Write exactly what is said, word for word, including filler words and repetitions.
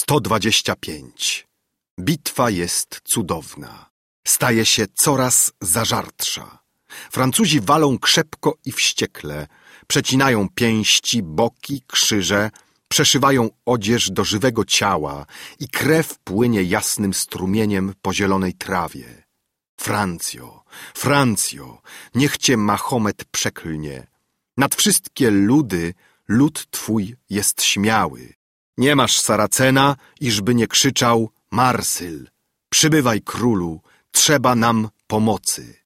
sto dwadzieścia pięć. Bitwa jest cudowna. Staje się coraz zażartsza. Francuzi walą krzepko i wściekle. Przecinają pięści, boki, krzyże. Przeszywają odzież do żywego ciała i krew płynie jasnym strumieniem po zielonej trawie. Francjo, Francjo, niech cię Mahomet przeklnie. Nad wszystkie ludy lud twój jest śmiały. Nie masz Saracena, iżby nie krzyczał Marsyl. Przybywaj, królu, trzeba nam pomocy.